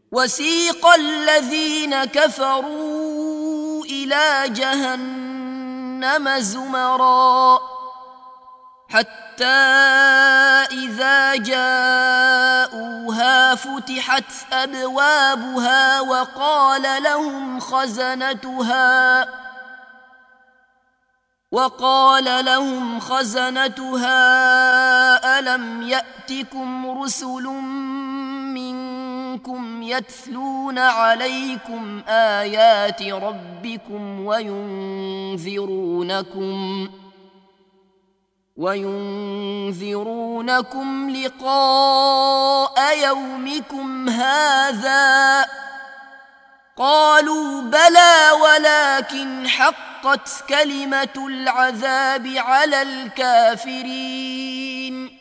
وسيق الذين كفروا إلى جهنم زمرا حتى إذا جاءوها فتحت أبوابها وقال لهم خزنتها ألم يأتكم رسل منكم يتلون عليكم آيات ربكم وينذرونكم لقاء يومكم هذا قالوا بلى ولكن حقت كلمة العذاب على الكافرين